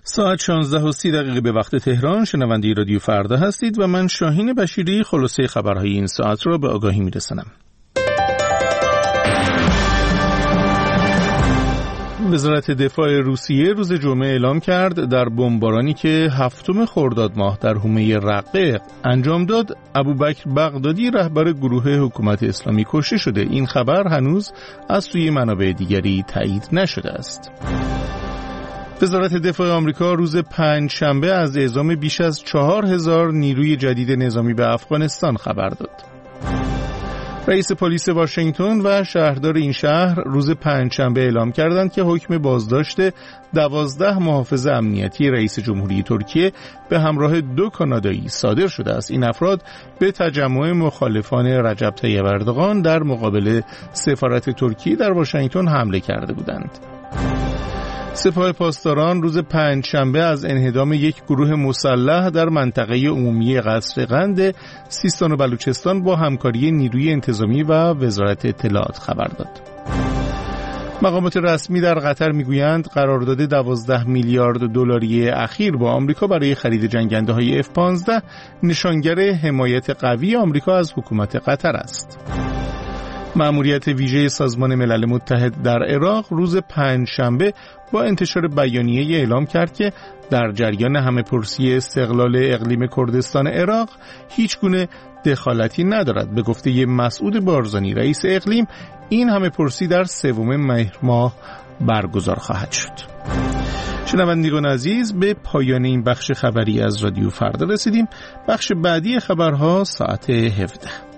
ساعت 16:30 به وقت تهران شنونده رادیو فردا هستید و من شاهین بشیری خلاصه خبرهای این ساعت را به آگاهی میرسانم. وزارت دفاع روسیه روز جمعه اعلام کرد در بمبارانی که 7 خرداد ماه در حومه رقه انجام داد، ابوبکر بغدادی رهبر گروه حکومت اسلامی کشته شده. این خبر هنوز از سوی منابع دیگری تایید نشده است. وزارت دفاع آمریکا روز پنجشنبه از اعزام بیش از 4000 نیروی جدید نظامی به افغانستان خبر داد. رئیس پلیس واشنگتن و شهردار این شهر روز پنجشنبه اعلام کردند که حکم بازداشت 12 محافظ امنیتی رئیس جمهوری ترکیه به همراه 2 کانادایی صادر شده است. این افراد به تجمع مخالفان رجب طیب اردوغان در مقابل سفارت ترکیه در واشنگتن حمله کرده بودند. سپاه پاسداران روز پنجشنبه از انهدام یک گروه مسلح در منطقه عمومی قصر قند سیستان و بلوچستان با همکاری نیروی انتظامی و وزارت اطلاعات خبر داد. مقامات رسمی در قطر میگویند قرارداد 12 میلیارد دلاری اخیر با آمریکا برای خرید جنگنده‌های F-15 نشانگر حمایت قوی آمریکا از حکومت قطر است. مأموریت ویژه سازمان ملل متحد در عراق روز پنجشنبه با انتشار بیانیه اعلام کرد که در جریان همه‌پرسی استقلال اقلیم کردستان عراق هیچ گونه دخالتی ندارد. به گفته مسعود بارزانی رئیس اقلیم، این همه‌پرسی در 3 مهر ماه برگزار خواهد شد. شنوندگان عزیز، به پایان این بخش خبری از رادیو فردا رسیدیم. بخش بعدی خبرها ساعت 17.